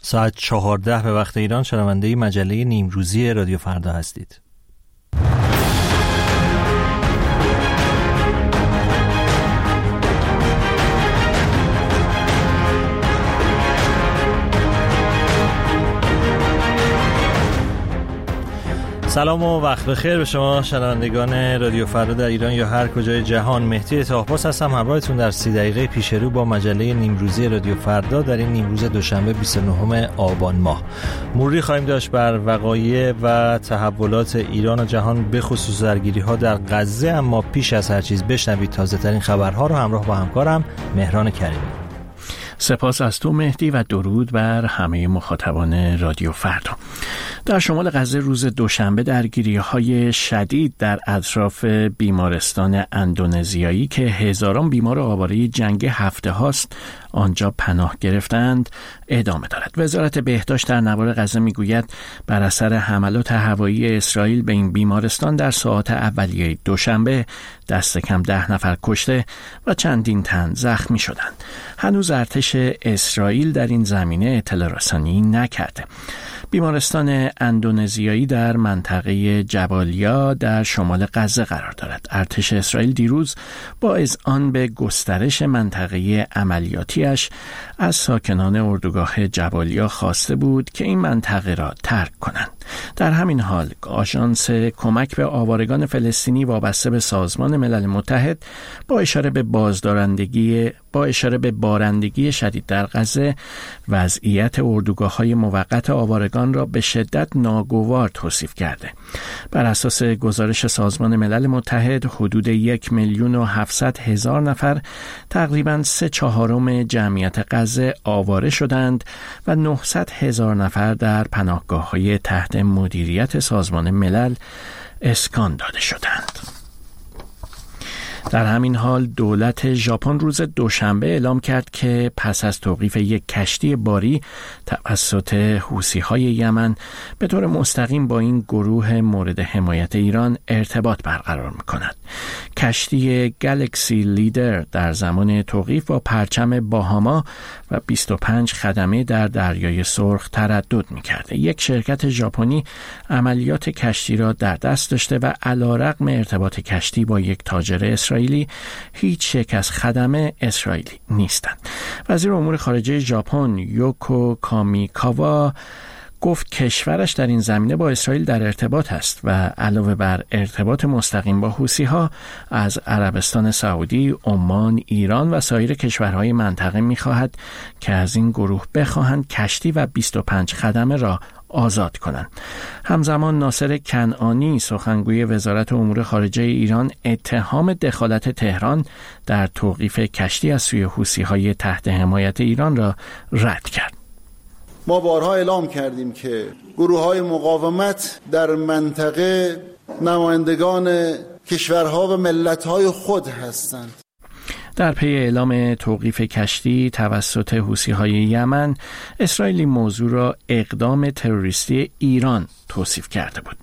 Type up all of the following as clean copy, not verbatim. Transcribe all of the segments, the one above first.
ساعت 14 به وقت ایران شنونده مجله نیمروزی رادیو فردا هستید. سلام و وقت بخیر به شما شنوندگان رادیو فردا در ایران یا هر کجای جهان. مهدی طاهرپاس هستم، همراهتون در 30 دقیقه پیش رو با مجله نیمروزی رادیو فردا در این نیمروز دوشنبه 29 آبان ماه. مروری خواهیم داشت بر وقایع و تحولات ایران و جهان، به خصوص درگیری‌ها در غزه. اما پیش از هر چیز بشنوید تازه‌ترین خبرها رو همراه با همکارم مهران کریمی. سپاس از تو مهدی و درود بر همه مخاطبان رادیو فردا. در شمال غزه روز دوشنبه درگیری‌های شدید در اطراف بیمارستان اندونزیایی که هزاران بیمار آواره جنگ هفته هاست آنجا پناه گرفتند ادامه دارد. وزارت بهداشت در نوار غزه میگوید بر اثر حملات هوایی اسرائیل به این بیمارستان در ساعات اولیه دوشنبه دست کم 10 نفر کشته و چندین تن زخمی شدند. هنوز ارتش اسرائیل در این زمینه اطلاع رسانی نکرده. بیمارستان اندونزیایی در منطقه جبالیا در شمال غزه قرار دارد. ارتش اسرائیل دیروز با اذعان به گسترش منطقه عملیاتیش از ساکنان اردوگاه جبالیا خواسته بود که این منطقه را ترک کنند. در همین حال آژانس کمک به آوارگان فلسطینی وابسته به سازمان ملل متحد با اشاره به بارندگی شدید در غزه وضعیت اردوگاه‌های موقت آوارگان را به شدت ناگوار توصیف کرده. بر اساس گزارش سازمان ملل متحد حدود 1,700,000 نفر، تقریباً 3/4 جمعیت غزه آواره شدند و 900,000 نفر در پناهگاه‌های تحت مدیریت سازمان ملل اسکان داده شدند. در همین حال دولت ژاپن روز دوشنبه اعلام کرد که پس از توقیف یک کشتی باری توسط حوثی‌های یمن به طور مستقیم با این گروه مورد حمایت ایران ارتباط برقرار می‌کند. کشتی گالاکسی لیدر در زمان توقیف با پرچم باهاما و 25 خدمه در دریای سرخ تردد می‌کرد. یک شرکت ژاپنی عملیات کشتی را در دست داشته و علی‌رغم ارتباط کشتی با یک تاجر اسرائیلی هیچ یک از خدمه اسرائیلی نیستند. وزیر امور خارجه ژاپن یوکو کامیکاوا گفت کشورش در این زمینه با اسرائیل در ارتباط است و علاوه بر ارتباط مستقیم با حوثی‌ها از عربستان سعودی، عمان، ایران و سایر کشورهای منطقه می‌خواهد که از این گروه بخواهند کشتی و 25 خدمه را آزاد کنند. همزمان ناصر کنعانی سخنگوی وزارت امور خارجه ایران اتهام دخالت تهران در توقیف کشتی از سوی حوثی‌های تحت حمایت ایران را رد کرد. ما بارها اعلام کردیم که گروه‌های مقاومت در منطقه نمایندگان کشورها و ملت‌های خود هستند. در پی اعلام توقیف کشتی توسط حوثی‌های یمن، اسرائیل موضوع را اقدام تروریستی ایران توصیف کرده بود.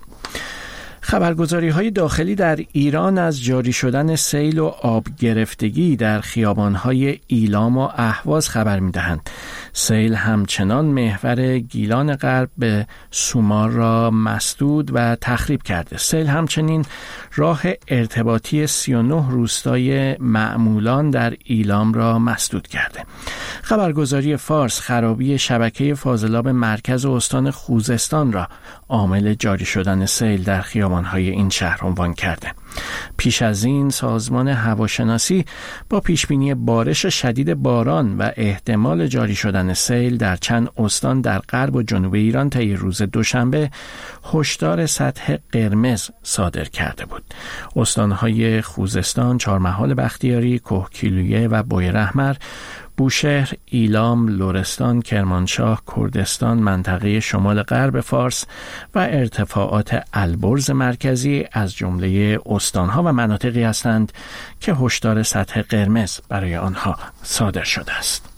خبرگزاری‌های داخلی در ایران از جاری شدن سیل و آب گرفتگی در خیابان‌های ایلام و اهواز خبر می‌دهند. سیل همچنان محور گیلان غرب به سومار را مسدود و تخریب کرده. سیل همچنین راه ارتباطی 39 روستای معمولان در ایلام را مسدود کرده. خبرگزاری فارس خرابی شبکه فاضلاب مرکز و استان خوزستان را عامل جاری شدن سیل در خیابان‌های این شهر عنوان کرده. پیش از این سازمان هواشناسی با پیشبینی بارش شدید باران و احتمال جاری شدن سیل در چند استان در غرب و جنوب ایران طی روز دوشنبه هشدار سطح قرمز صادر کرده بود. استان‌های خوزستان، چهارمحال بختیاری، کهگیلویه و بویراحمر، بوشهر، ایلام، لرستان، کرمانشاه، کردستان، منطقه شمال غرب فارس و ارتفاعات البرز مرکزی از جمله استانها و مناطقی هستند که هشدار سطح قرمز برای آنها صادر شده است.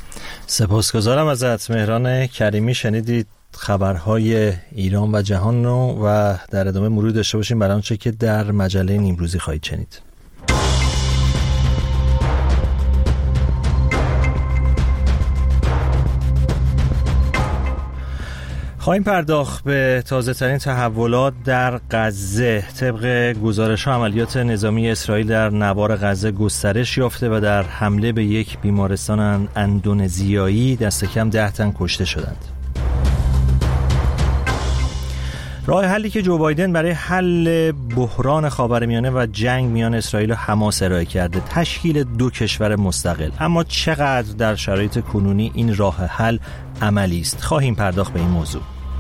سپاسگزارم ازت مهران کریمی. شنیدید خبرهای ایران و جهان رو و در ادامه مرور داشته باشیم برای آنچه که در مجله نیمروزی خواهید شنید. خواهیم پرداخت به تازه ترین تحولات در غزه. طبق گزارش ها عملیات نظامی اسرائیل در نوار غزه گسترش یافته و در حمله به یک بیمارستان اندونزیایی دست کم 10 تن کشته شدند. راه حلی که جو بایدن برای حل بحران خاورمیانه و جنگ میان اسرائیل و حماس ارائه کرده تشکیل 2 کشور مستقل، اما چقدر در شرایط کنونی این راه حل عملی است؟ خواهیم پرداخت به این موضوع.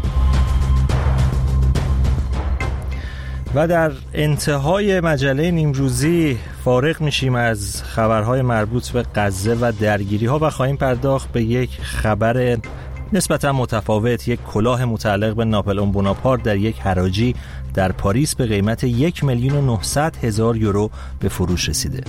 و در انتهای مجله نیمروزی فارغ میشیم از خبرهای مربوط به غزه و درگیری‌ها و خواهیم پرداخت به یک خبر نسبتا متفاوت. یک کلاه متعلق به ناپلئون بوناپارت در یک حراجی در پاریس به قیمت 1,900,000 یورو به فروش رسیده.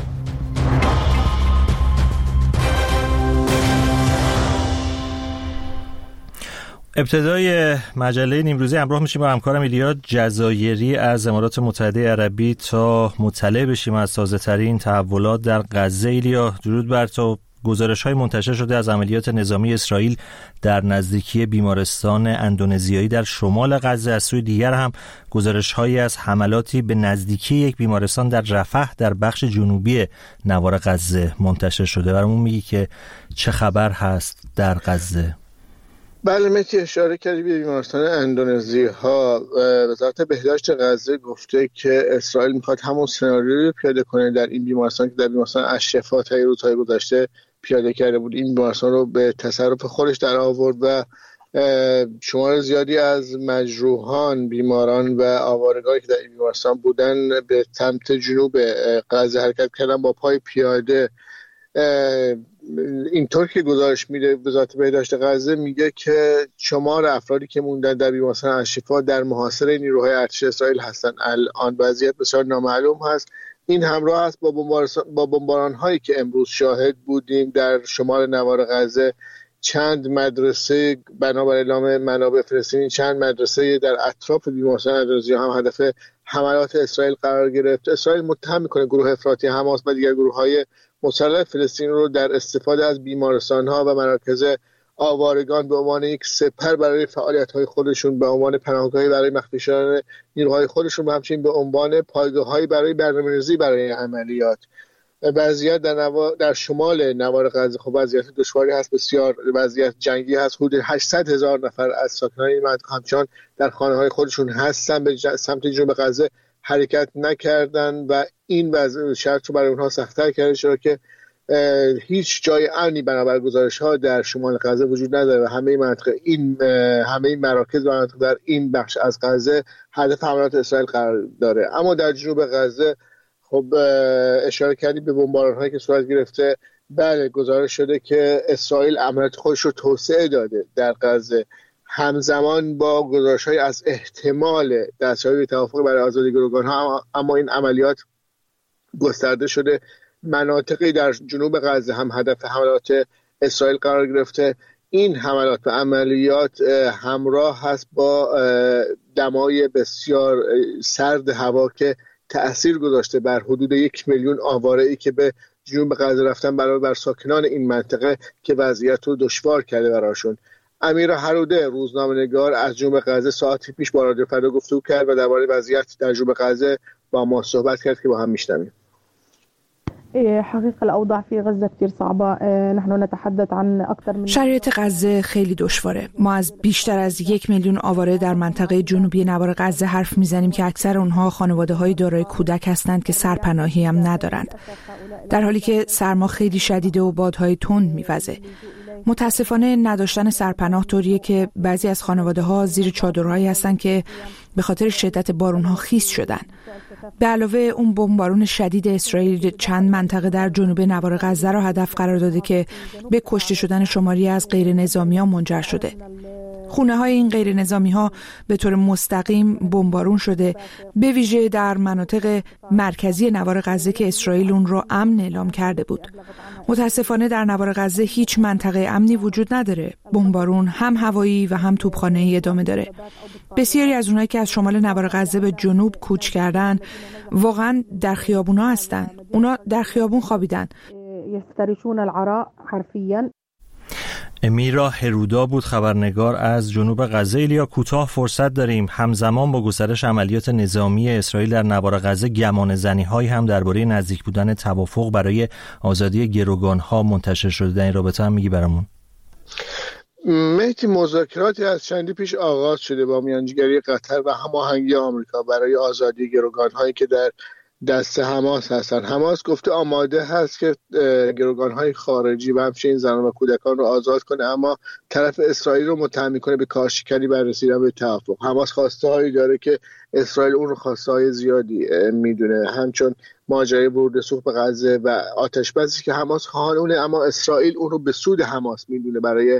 ابتدای مجله نیمروزی همراه میشیم با همکارم ایلیا جزایری از امارات متحده عربی تا مطلع بشیم از تازه ترین تحولات در غزه. ایلیا، درود بر تو. گزارش‌های منتشر شده از عملیات نظامی اسرائیل در نزدیکی بیمارستان اندونزیایی در شمال غزه. از سوی دیگر هم گزارش‌هایی از حملاتی به نزدیکی یک بیمارستان در رفح در بخش جنوبی نوار غزه منتشر شده. برامون میگی که چه خبر هست در غزه؟ بله مهدی، اشاره کردی به بیمارستان اندونزی‌ها. وزارت بهداشت غزه گفته که اسرائیل میخواد همون سناریو رو پیاده کنه در این بیمارستان که در بیمارستان الشفا تا روزهای گذشته پیاده کرده بود. این بیمارستان رو به تصرف خودش در آورد و شمار زیادی از مجروحان، بیماران و آوارگانی که در این بیمارستان بودن به سمت جنوب غزه حرکت کردن با پای پیاده. اینطور که گزارش میده وزارت بهداشت غزه میگه که شمار افرادی که موندن در بیمارستان الشفا در محاصره نیروهای ارتش اسرائیل هستن. الان وضعیت بسیار نامعلوم هست. این همراه است با بمباران هایی که امروز شاهد بودیم در شمال نوار غزه. چند مدرسه بنابر اعلام منابع فلسطینی، چند مدرسه در اطراف بیمارستان اندونزی هم هدف حملات اسرائیل قرار گرفت. اسرائیل متهم میکنه گروه افراطی حماس و دیگر گروه‌های مسلح فلسطین رو در استفاده از بیمارستان‌ها و مراکز آوارگان به عنوان یک سپر برای فعالیت‌های خودشون، به عنوان پناهگاهی برای مخفی شدن نیروهای خودشون و همچنین به عنوان پایگاه‌هایی برای برنامه‌ریزی برای عملیات. وضعیت در شمال نوار غزه خب وضعیت دشواری هست، بسیار وضعیت جنگی هست. حدود 800,000 نفر از ساکنان این منطقه همچنان در خانه‌های خودشون هستن، به سمت جنوب غزه حرکت نکردن و این وضع شرط رو برای اونها سخت‌تر کرده، چرا که هیچ جای امنی بنابر گزارش‌ها در شمال غزه وجود نداره و همه مراکز و مناطق در این بخش از غزه هدف حملات اسرائیل قرار داره. اما در جنوب غزه خب اشاره کردی به بمباران‌هایی که صورت گرفته. بله، گزارش شده که اسرائیل عملیات خودش رو توسعه داده در غزه، همزمان با گزارش‌های از احتمال دستیابی به توافق برای آزادی گروگان‌ها، اما این عملیات گسترده شده. مناطقی در جنوب غزه هم هدف حملات اسرائیل قرار گرفته. این حملات و عملیات همراه هست با دمای بسیار سرد هوا که تأثیر گذاشته بر حدود 1,000,000 آواره‌ای که به جنوب غزه رفتن بر ساکنان این منطقه که وضعیت رو دشوار کرده براشون. امیر هروده، روزنامه‌نگار از جنوب غزه، ساعتی پیش با رادیو فردا گفتگو کرد و درباره وضعیت در جنوب غزه با ما صحبت کرد که با هم میشنویم. شرایط غزه خیلی دشواره. ما از بیشتر از 1,000,000 آواره در منطقه جنوبی نوار غزه حرف میزنیم که اکثر اونها خانواده‌های دارای کودک هستند که سرپناهی هم ندارند، در حالی که سرما خیلی شدیده و بادهای تند میوزه. متاسفانه نداشتن سرپناه طوریه که بعضی از خانواده‌ها زیر چادرهایی هستن که به خاطر شدت بارون‌ها خیس شدن. به علاوه اون بمبارون شدید اسرائیل چند منطقه در جنوب نوار غزه را هدف قرار داده که به کشته شدن شماری از غیر نظامیان منجر شده. خونه های این غیر نظامی ها به طور مستقیم بمبارون شده، به ویژه در مناطق مرکزی نوار غزه که اسرائیل اون رو امن اعلام کرده بود. متاسفانه در نوار غزه هیچ منطقه امنی وجود نداره. بمبارون هم هوایی و هم توپخانه‌ای ادامه داره. بسیاری از اونایی که از شمال نوار غزه به جنوب کوچ کردن واقعا در خیابونا هستن. اونا در خیابون خوابیدن. امیرا هرودا بود خبرنگار از جنوب غزه. ایلیا کوتاه فرصت داریم. همزمان با گسترش عملیات نظامی اسرائیل در نوار غزه گمانه‌زنی‌هایی هم درباره نزدیک بودن توافق برای آزادی گروگان‌ها منتشر شده. در این رابطه هم میگی برامون؟ مهدی، مذاکراتی از چندی پیش آغاز شده با میانجیگری قطر و هماهنگی آمریکا برای آزادی گروگان‌هایی که در دست حماس هستن. حماس گفته آماده هست که گروگان‌های خارجی و همچنین زنان و کودکان رو آزاد کنه، اما طرف اسرائیل رو متهم کنه به کارشکنی بر رسیدن به توافق. حماس خواسته هایی داره که اسرائیل اون رو خواسته های زیادی میدونه، همچون ماجرای ورود سوخت به غزه و آتش بسی که حماس خواهانونه، اما اسرائیل اون رو به سود حماس میدونه برای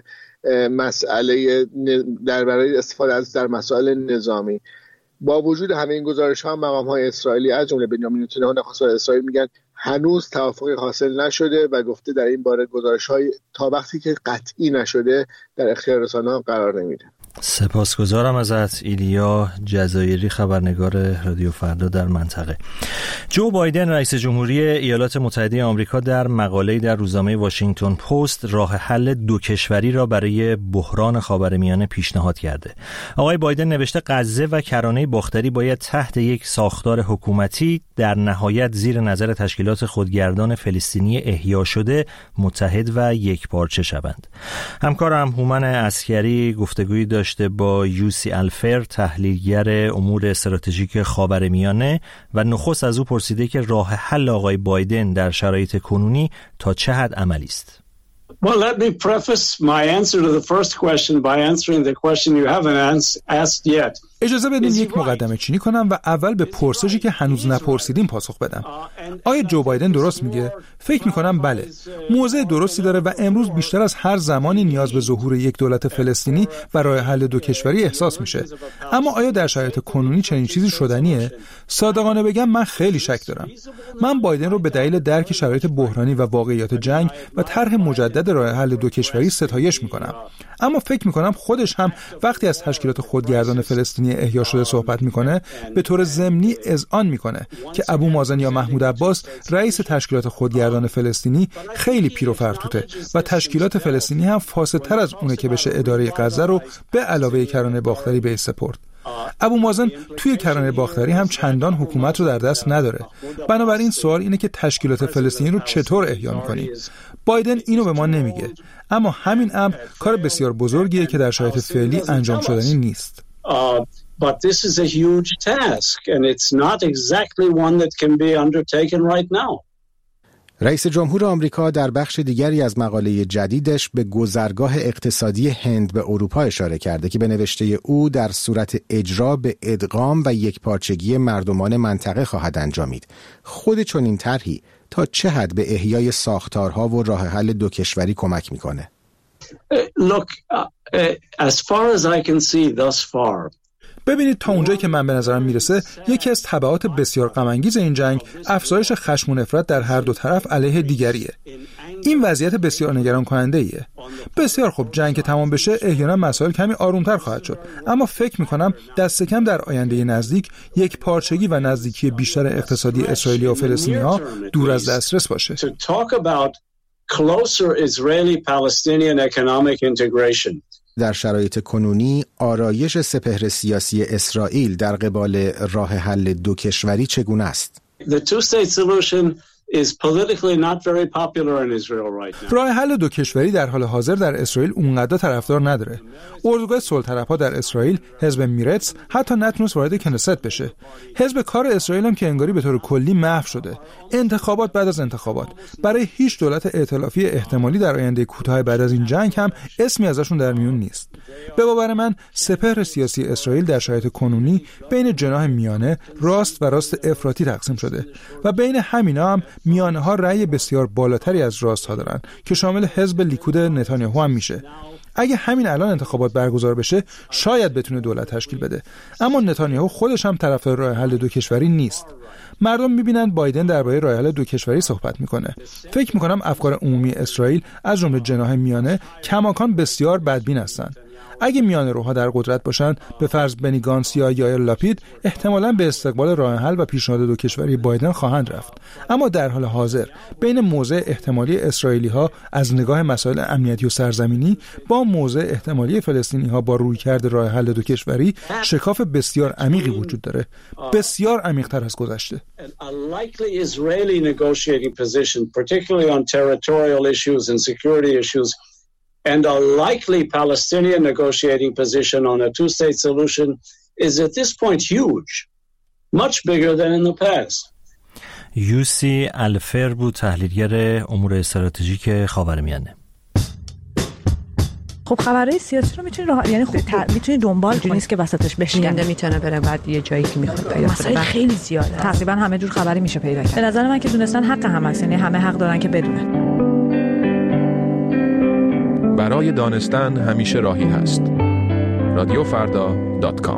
مسئله برای استفاده از در مسائل نظامی. با وجود همه این گزارش‌ها، مقام‌های اسرائیلی از جمله بنیامین نتانیاهو نخست وزیر اسرائیل میگن هنوز توافقی حاصل نشده و گفته در این باره گزارش‌های تا وقتی که قطعی نشده در اختیار رسانه‌ها قرار نمیده. سپاسگزارم ازت ایلیا جزایری، خبرنگار رادیو فردا در منطقه. جو بایدن رئیس جمهوری ایالات متحده آمریکا در مقاله‌ای در روزنامه واشنگتن پست راه حل دو کشوری را برای بحران خاورمیانه پیشنهاد کرده. آقای بایدن نوشته غزه و کرانه باختری باید تحت یک ساختار حکومتی در نهایت زیر نظر تشکیلات خودگردان فلسطینی احیا شده متحد و یکپارچه شوند. همکارم هومن عسکری گفتگویی داشته با یوسی الفر، تحلیلگر امور استراتژیک خاورمیانه، و نخست از او پرسیده که راه حل آقای بایدن در شرایط کنونی تا چه حد عملی است. Well, let me preface my answer to the first question by answering the question you haven't asked yet. اجازه بدین یک مقدمه چینی کنم و اول به پرسشی که هنوز نپرسیدیم پاسخ بدم. آیا جو بایدن درست میگه؟ فکر میکنم بله. موضع درستی داره و امروز بیشتر از هر زمانی نیاز به ظهور یک دولت فلسطینی و راه حل دو کشوری احساس میشه. اما آیا در شرایط کنونی چنین چیزی شدنیه؟ صادقانه بگم من خیلی شک دارم. من بایدن رو به دلیل درک شرایط بحرانی و واقعیات جنگ و طرح مجدد راه حل دو کشوری ستایش میکنم. اما فکر میکنم خودش هم وقتی از تشکیلات خودگردان فلسطینی احیا شده صحبت میکنه به طور ضمنی اذعان میکنه که ابو مازن یا محمود عباس رئیس تشکیلات خودگردان فلسطینی خیلی پیر و فرتوته و تشکیلات فلسطینی هم فاسدتر از اونه که بشه اداره غزه رو به علاوه کرانه باختری به سپرد. ابو مازن توی کرانه باختری هم چندان حکومت رو در دست نداره. بنابراین سوال اینه که تشکیلات فلسطینی رو چطور احیا میکنی؟ بایدن اینو به ما نمیگه، اما همین امر کار بسیار بزرگیه که در شرایط فعلی انجام شدنی نیست. But this is a huge task and it's not exactly one that can be undertaken right now. رئیس جمهور آمریکا در بخش دیگری از مقاله جدیدش به گذرگاه اقتصادی هند به اروپا اشاره کرده که به نوشته او در صورت اجرا به ادغام و یکپارچگی مردمان منطقه خواهد انجامید. خود چنین طرحی تا چه حد به احیای ساختارها و راه حل دو کشوری کمک میکنه؟ Look, as far as I can see thus far. ببینید تا اونجایی که من به نظرم میرسه یکی از تبعات بسیار غم‌انگیز این جنگ افزایش خشم و نفرت در هر دو طرف علیه دیگریه. این وضعیت بسیار نگران کننده ایه. بسیار خوب، جنگ که تمام بشه احیانا مسائل کمی آرومتر خواهد شد، اما فکر میکنم دست کم در آینده نزدیک یک پارچگی و نزدیکی بیشتر اقتصادی اسرائیلی و فلسطینی ها دور از دسترس باشه. در شرایط کنونی آرایش سپهر سیاسی اسرائیل در قبال راه حل دو کشوری چگونه است؟ راه حل دو کشوری در حال حاضر در اسرائیل اونقدر طرفدار نداره. اردوگاه صلح‌طلب‌ها در اسرائیل، حزب میرتس، حتی نتونست وارد کنست بشه. حزب کار اسرائیل هم که انگاری به طور کلی محو شده. انتخابات بعد از انتخابات. برای هیچ دولت ائتلافی احتمالی در آینده کوتاه بعد از این جنگ هم اسمی ازشون در میون نیست. به باور من سپهر سیاسی اسرائیل در شرایط کنونی بین جناح میانه، راست و راست افراطی تقسیم شده و بین همینا هم میانه ها رأی بسیار بالاتری از راست ها دارن که شامل حزب لیکود نتانیاهو هم میشه. اگه همین الان انتخابات برگزار بشه شاید بتونه دولت تشکیل بده، اما نتانیاهو خودش هم طرفدار راه حل دو کشوری نیست. مردم میبینن بایدن درباره راه حل دو کشوری صحبت میکنه. فکر میکنم افکار عمومی اسرائیل از جمله جناح میانه کماکان بسیار بدبین هستن. اگه میانه‌روها در قدرت باشن، به فرض بنی گانس یا یائیر لاپید، احتمالاً به استقبال راه حل و پیشنهاد دو کشوری بایدن خواهند رفت. اما در حال حاضر بین موضع احتمالی اسرائیلی‌ها از نگاه مسائل امنیتی و سرزمینی با موضع احتمالی فلسطینی‌ها با رویکرد راه حل دو کشوری شکاف بسیار عمیقی وجود داره، بسیار عمیق‌تر از گذشته. And a likely Palestinian negotiating position on a two-state solution is at this point huge, much bigger than in the past. یوسی الفر بود، تحلیلگر امور استراتژیک خاورمیانه. خب خبرهای سیاسی رو میتونی یعنی میتونی دنبال کنی، نیست که وسطش بشکنه، میتونه بره بعد یه جایی که میخواد پیدا کنه. مسائل خیلی زیاده، تقریبا همه جور خبری میشه پیدا کرد. به نظر من که دونستن حق هم هست، یعنی همه حق دارن که بدونن. برای دانستن همیشه راهی هست. رادیوفردا.com.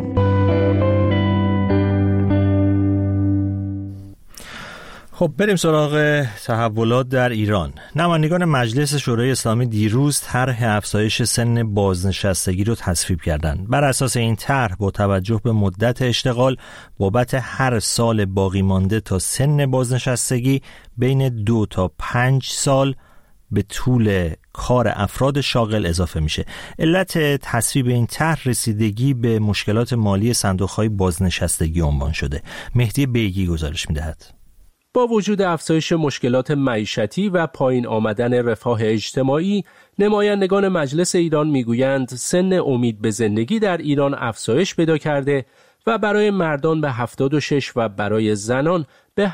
خب بریم سراغ تحولات در ایران. نمایندگان مجلس شورای اسلامی دیروز طرح افزایش سن بازنشستگی رو تصویب کردند. بر اساس این طرح با توجه به مدت اشتغال بابت هر سال باقی مانده تا سن بازنشستگی بین 2 تا 5 سال به طول کار افراد شاغل اضافه میشه. علت تصویب این طرح رسیدگی به مشکلات مالی صندوق‌های بازنشستگی عنوان شده. مهدی بیگی گزارش میدهد. با وجود افزایش مشکلات معیشتی و پایین آمدن رفاه اجتماعی، نمایندگان مجلس ایران میگویند سن امید به زندگی در ایران افزایش پیدا کرده و برای مردان به 76 و برای زنان به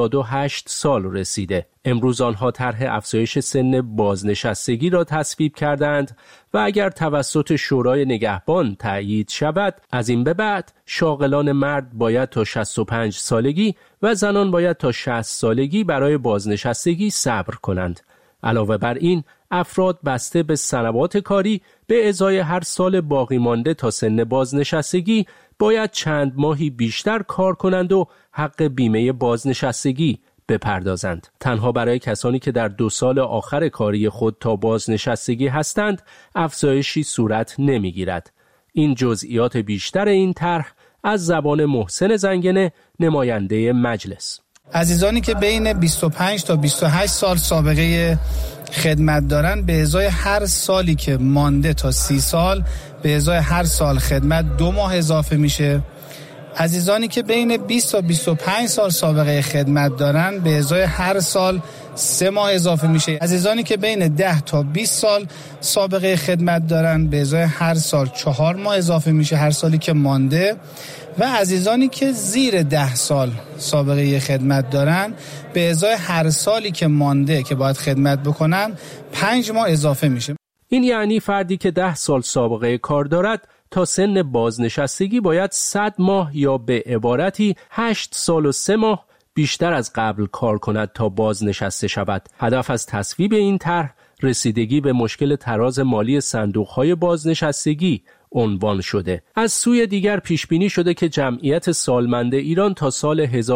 78 سال رسیده. امروز آنها طرح افزایش سن بازنشستگی را تصویب کردند و اگر توسط شورای نگهبان تأیید شود، از این به بعد شاغلان مرد باید تا 65 سالگی و زنان باید تا 60 سالگی برای بازنشستگی صبر کنند. علاوه بر این، افراد بسته به سنوات کاری به ازای هر سال باقی مانده تا سن بازنشستگی باید چند ماهی بیشتر کار کنند و حق بیمه بازنشستگی بپردازند. تنها برای کسانی که در 2 سال آخر کاری خود تا بازنشستگی هستند، افزایشی صورت نمیگیرد. این جزئیات بیشتر این طرح از زبان محسن زنگنه، نماینده مجلس. عزیزانی که بین 25 تا 28 سال سابقه خدمت دارن، به ازای هر سالی که مانده تا 30 سال به ازای هر سال خدمت 2 ماه اضافه میشه. عزیزانی که بین 20 تا 25 سال سابقه خدمت دارن، به ازای هر سال 3 ماه اضافه میشه. عزیزانی که بین 10 تا 20 سال سابقه خدمت دارن، به ازای هر سال 4 ماه اضافه میشه هر سالی که مانده. و عزیزانی که زیر 10 سال سابقه خدمت دارن، به ازای هر سالی که مانده که باید خدمت بکنن 5 ماه اضافه میشه. این یعنی فردی که 10 سال سابقه کار دارد تا سن بازنشستگی باید 100 ماه یا به عبارتی 8 سال و 3 ماه بیشتر از قبل کار کند تا بازنشسته شود. هدف از تصویب این طرح رسیدگی به مشکل تراز مالی صندوق‌های بازنشستگی عنوان شده. از سوی دیگر پیش بینی شده که جمعیت سالمند ایران تا سال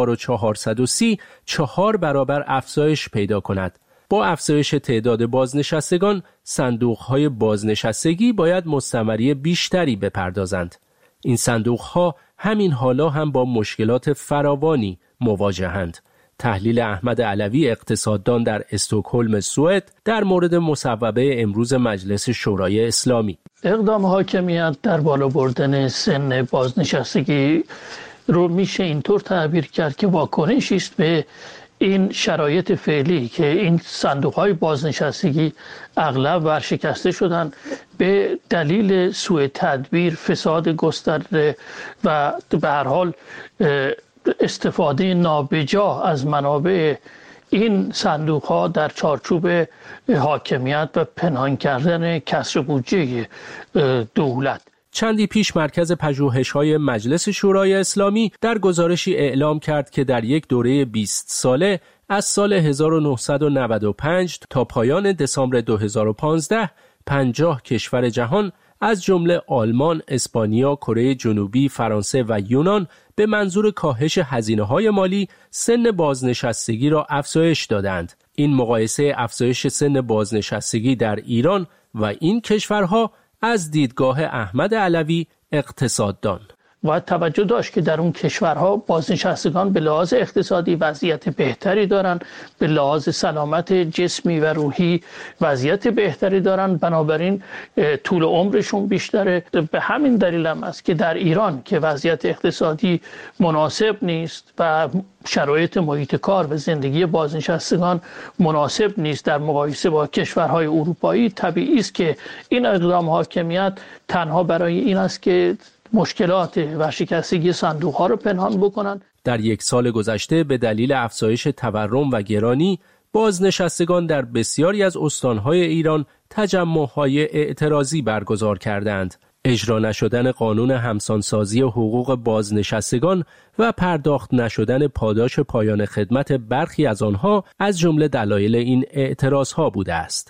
1430 4 برابر افزایش پیدا کند. با افزایش تعداد بازنشستگان، صندوق‌های بازنشستگی باید مستمری بیشتری بپردازند. این صندوق‌ها همین حالا هم با مشکلات فراوانی مواجهند. تحلیل احمد علوی، اقتصاددان در استکهلم، سوئد، در مورد مصوبه امروز مجلس شورای اسلامی. اقدام حاکمیت در بالا بردن سن بازنشستگی رو میشه اینطور تعبیر کرد که واکنشی است به این شرایط فعلی که این صندوق‌های بازنشستگی اغلب ورشکسته شدن به دلیل سوء تدبیر، فساد گسترده و به هر حال استفاده نابجا از منابع این صندوق‌ها در چارچوب حاکمیت و پنهان کردن کسر بودجه دولت. چندی پیش مرکز پژوهش‌های مجلس شورای اسلامی در گزارشی اعلام کرد که در یک دوره 20 ساله از سال 1995 تا پایان دسامبر 2015 50 کشور جهان از جمله آلمان، اسپانیا، کره جنوبی، فرانسه و یونان به منظور کاهش هزینه‌های مالی سن بازنشستگی را افزایش دادند. این مقایسه افزایش سن بازنشستگی در ایران و این کشورها از دیدگاه احمد علوی اقتصاددان. باید توجه داشت که در اون کشورها بازنشستگان به لحاظ اقتصادی وضعیت بهتری دارن، به لحاظ سلامت جسمی و روحی وضعیت بهتری دارن، بنابراین طول عمرشون بیشتره. به همین دلیل هم است که در ایران که وضعیت اقتصادی مناسب نیست و شرایط محیط کار و زندگی بازنشستگان مناسب نیست در مقایسه با کشورهای اروپایی، طبیعی است که این اقدام حاکمیت تنها برای این است که مشکلات ورشکستگی صندوق‌ها رو پنهان بکنن. در یک سال گذشته به دلیل افزایش تورم و گرانی، بازنشستگان در بسیاری از استان‌های ایران تجمع‌های اعتراضی برگزار کردند. اجرا نشدن قانون همسانسازی حقوق بازنشستگان و پرداخت نشدن پاداش پایان خدمت برخی از آنها از جمله دلایل این اعتراض‌ها بوده است.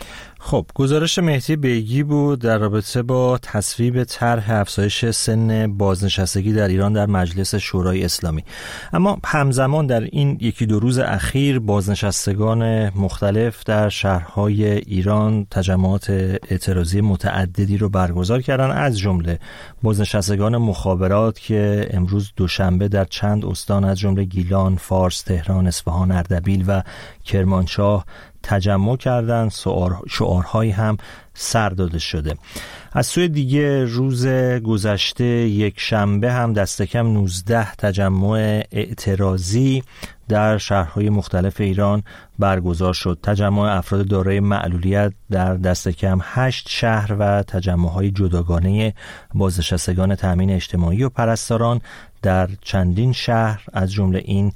خب، گزارش مهدی بیگی بود در رابطه با تصویب طرح افزایش سن بازنشستگی در ایران در مجلس شورای اسلامی. اما همزمان در این یکی دو روز اخیر بازنشستگان مختلف در شهرهای ایران تجمعات اعتراضی متعددی رو برگزار کردن، از جمله بازنشستگان مخابرات که امروز دوشنبه در چند استان از جمله گیلان، فارس، تهران، اصفهان، اردبیل و کرمانشاه تجمع کردن. شعارهایی هم سر داده شده. از سوی دیگه روز گذشته یک شنبه هم دست کم 19 تجمع اعتراضی در شهرهای مختلف ایران برگزار شد. تجمع افراد دارای معلولیت در دست کم 8 شهر و تجمع‌های جداگانه بازنشستگان تامین اجتماعی و پرستاران در چندین شهر از جمله این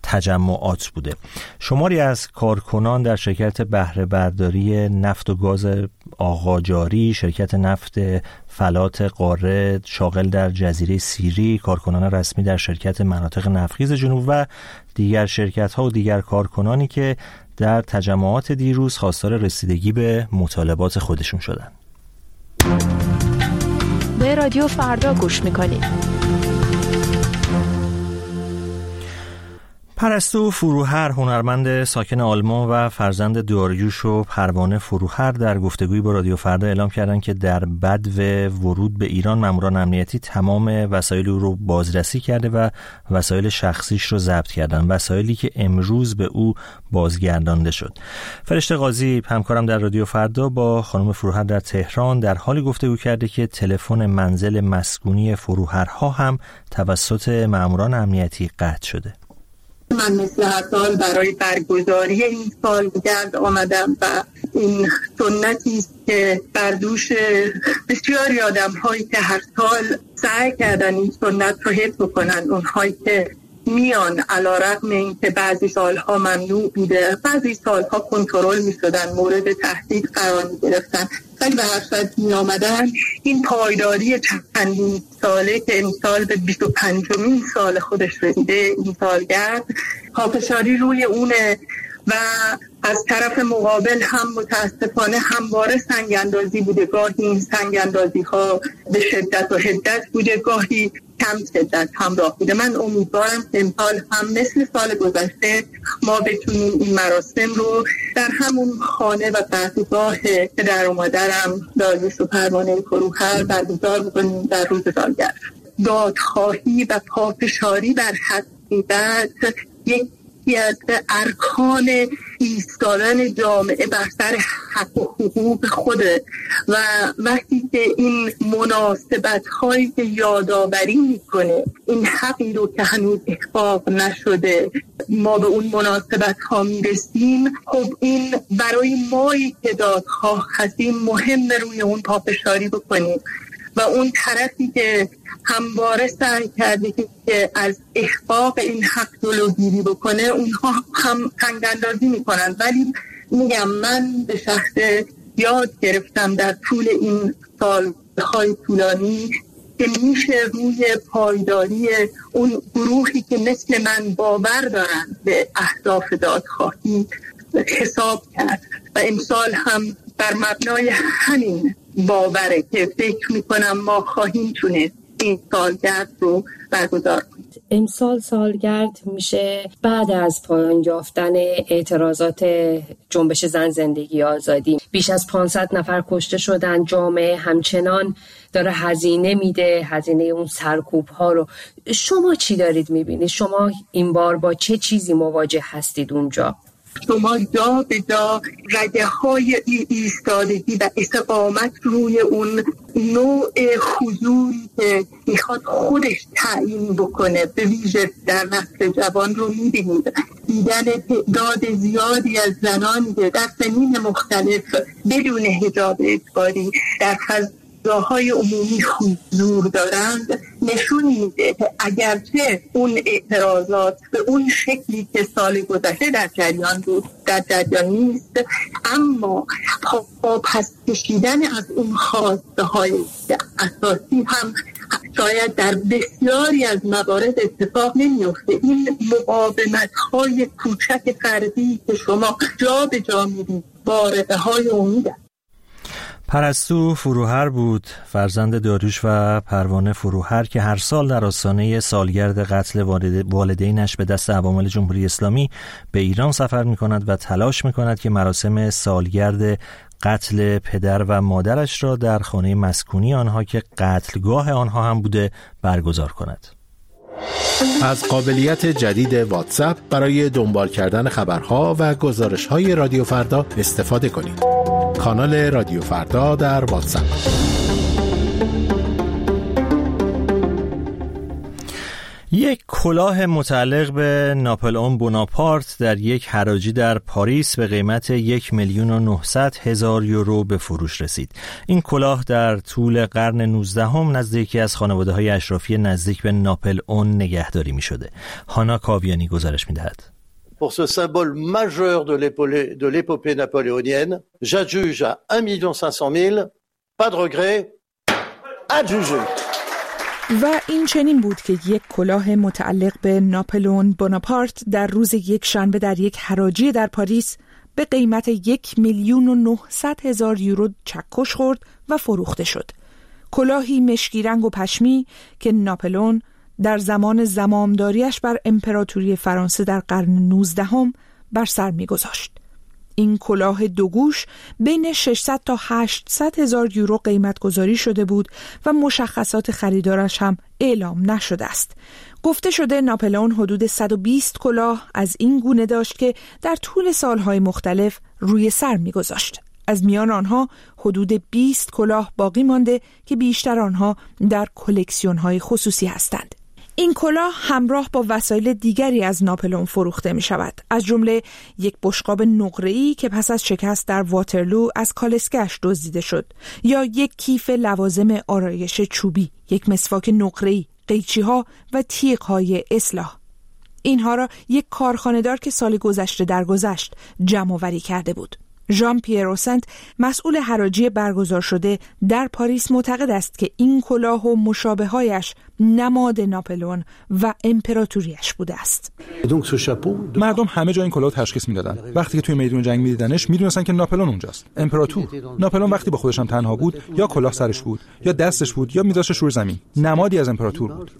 تجمعات بوده. شماری از کارکنان در شرکت بهره برداری نفت و گاز آقاجاری، شرکت نفت فلات قاره شاغل در جزیره سیری، کارکنان رسمی در شرکت مناطق نفتخیز جنوب و دیگر شرکت‌ها و دیگر کارکنانی که در تجمعات دیروز خواستار رسیدگی به مطالبات خودشون شدند. به رادیو فردا گوش می‌کنید. پرستو فروهر، هنرمند ساکن آلمان و فرزند داریوش و پروانه فروهر، در گفتگویی با رادیو فردا اعلام کردند که در بدو ورود به ایران ماموران امنیتی تمام وسایل او رو بازرسی کرده و وسایل شخصیش رو ضبط کردن، وسایلی که امروز به او بازگردانده شد. فرشته قاضی، همکارم در رادیو فردا، با خانم فروهر در تهران در حالی گفتگو کرده که تلفن منزل مسکونی فروهرها هم توسط ماموران امنیتی قطع شده. من مثل هر سال برای برگزاری این سالگرد آمدم و این سنتی است که بر دوش بسیاری آدم‌هایی که هر سال سعی کردن این سنت رو حفظ کنن، اونهایی که میان علیرغم اینکه بعضی سالها ممنوع بوده، بعضی سالها کنترل می‌شدن، مورد تهدید قرار می‌گرفتن، ولی به هر صورت می‌آمدن. این پایداری چندین ساله که امسال به 25مین سال خودش رسیده، این سالگرد پافشاری روی اونه و از طرف مقابل هم متاسفانه همواره سنگ اندازی بوده. گاهی این سنگ اندازی ها به شدت و حدت بوده، گاهی کم شدت همراه بوده. من امیدوارم که امسال هم مثل سال گذشته ما بتونیم این مراسم رو در همون خانه و قصرگاه پدر و مادرم داریوش و پروانه فروهر برگزار بکنیم در روز سالگرد. دادخواهی و پافشاری بر حقیقت یکی از ارکان ایستادن جامعه بر سر حق و حقوق خوده و وقتی که این مناسبت هایی که یادآوری میکنه این حقی رو که هنوز احقاق نشده ما به اون مناسبت ها میرسیم، خب این برای مایی که دادخواه هستیم مهم روی اون پافشاری بکنیم و اون طرفی که همواره سعی کرده که از احقاق این حق جلوگیری بکنه اونها هم تنگ‌اندازی میکنن. ولی میگم من به شخص یاد گرفتم در طول این سالهای طولانی که میشه روی پایداری اون گروهی که مثل من باور دارن به اهداف دادخواهی حساب کرد و امسال هم بر مبنای همین باوره که فکر میکنم ما خواهیم تونست این سالگرد رو برگزار کنیم. امسال سالگرد میشه بعد از پایان یافتن اعتراضات جنبش زن زندگی آزادی. بیش از 500 نفر کشته شدن. جامعه همچنان داره هزینه میده، هزینه اون سرکوب ها رو. شما چی دارید میبینید؟ شما این بار با چه چیزی مواجه هستید اونجا؟ شما جا به جا رده های ایستادگی و استقامت روی اون نوع حضوری که میخواد خودش تعیین بکنه به ویژه در نسل جوان رو میبینید. دیدن تعداد زیادی از زنانی که در سنین مختلف بدون حجاب اجباری در فضاهای عمومی حضور دارند نشون میده که اگرچه اون اعتراضات به اون شکلی که سال گذشته در جریان بود در جریان نیست، اما با پس کشیدن از اون خواسته های اساسی هم شاید در بسیاری از موارد اتفاق نمیفته. این مقاومت های کوچک فردی که شما جا به جا میدید بارقه های امید. پرستو فروهر بود، فرزند داریوش و پروانه فروهر که هر سال در آستانه سالگرد قتل والدینش به دست عوامل جمهوری اسلامی به ایران سفر می‌کند و تلاش می‌کند که مراسم سالگرد قتل پدر و مادرش را در خانه مسکونی آنها که قتلگاه آنها هم بوده برگزار کند. از قابلیت جدید واتساپ برای دنبال کردن خبرها و گزارش‌های رادیو فردا استفاده کنید. کانال رادیو فردا در واتساپ. یک کلاه متعلق به ناپلئون بوناپارت در یک حراجی در پاریس به قیمت 1,900,000 یورو به فروش رسید. این کلاه در طول قرن 19 نزد یکی از خانواده‌های اشرافی نزدیک به ناپلئون نگهداری می‌شده. هانا کاویانی گزارش می‌دهد. Pour ce symbole majeur de l'épopée napoléonienne, j'adjuge à 1,500,000, pas de regret, adjugé. و این چنین بود که یک کلاه متعلق به ناپلئون بوناپارت در روز یک شنبه در یک حراجی در پاریس به قیمت 1,900,000 یورو چکش خورد و فروخته شد. کلاهی مشکی رنگ و پشمی که ناپلئون در زمان زمامداریش بر امپراتوری فرانسه در قرن 19 بر سر می‌گذاشت. این کلاه دوگوش بین 600 تا 800,000 یورو قیمت گذاری شده بود و مشخصات خریدارش هم اعلام نشده است. گفته شده ناپلئون حدود 120 کلاه از این گونه داشت که در طول سالهای مختلف روی سر می‌گذاشت. از میان آنها حدود 20 کلاه باقی مانده که بیشتر آنها در کلکسیون‌های خصوصی هستند. این کلاه همراه با وسایل دیگری از ناپلئون فروخته می شود، از جمله یک بشقاب نقره‌ای که پس از شکست در واترلو از کالسکه‌اش دزدیده شد، یا یک کیف لوازم آرایش چوبی، یک مسواک نقره‌ای، قیچی‌ها و تیغ‌های اصلاح. اینها را یک کارخانه‌دار که سال گذشته درگذشت جمع‌آوری کرده بود. ژان پیر اوسنت، مسئول حراجی برگزار شده در پاریس، معتقد است که این کلاه و مشابه‌هایش نماد ناپلئون و امپراتوریش بوده است. مردم همه جا این کلاه تشخیص میدادن. وقتی که توی میدون جنگ میدیدنش میدونستن که ناپلئون اونجاست، امپراتور. ناپلئون وقتی با خودش هم تنها بود، یا کلاه سرش بود، یا دستش بود، یا میذاشتش روی زمین. نمادی از امپراتور بود.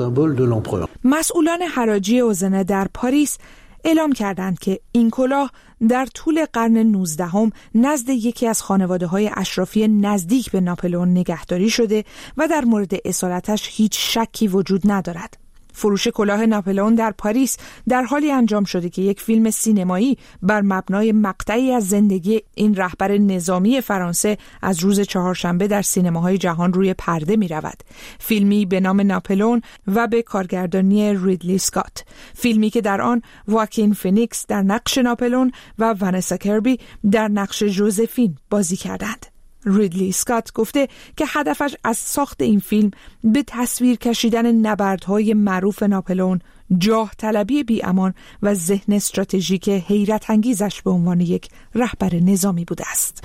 مسئولان حراجی اوزنه در پاریس اعلام کردند که این کلاه در طول قرن 19 نزد یکی از خانواده‌های اشرافی نزدیک به ناپلئون نگهداری شده و در مورد اصالتش هیچ شکی وجود ندارد. فروش کلاه ناپلئون در پاریس در حالی انجام شده که یک فیلم سینمایی بر مبنای مقطعی از زندگی این رهبر نظامی فرانسه از روز چهارشنبه در سینماهای جهان روی پرده می رود. فیلمی به نام ناپلئون و به کارگردانی ریدلی اسکات. فیلمی که در آن واکین فینیکس در نقش ناپلئون و ونسا کربی در نقش جوزفین بازی کردند. ریدلی اسکات گفته که هدفش از ساخت این فیلم به تصویر کشیدن نبردهای معروف ناپلئون، جاه طلبی بی امان و ذهن استراتژیک حیرت انگیزش به عنوان یک رهبر نظامی بوده است.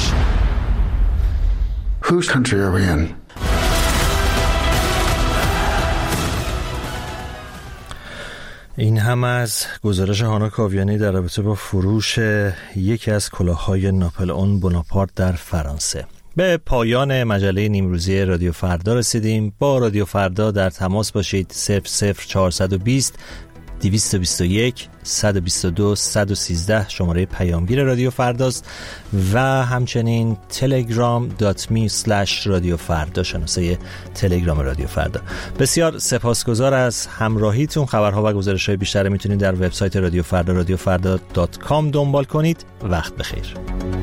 Whose country are we in? این هم از گزارش هانا کاویانی در رابطه با فروش یکی از کلاه‌های ناپلئون بوناپارت در فرانسه. به پایان مجله نیمروزی رادیو فردا رسیدیم. با رادیو فردا در تماس باشید. 00420 221 122 113 شماره پیامگیر رادیو فرداست و همچنین telegram.me/رادیو فردا شناسه تلگرام رادیو فردا. بسیار سپاسگزار از همراهیتون. خبرها و گزارش‌های بیشتر میتونید در وبسایت رادیو فردا رادیوفردا.com دنبال کنید. وقت بخیر.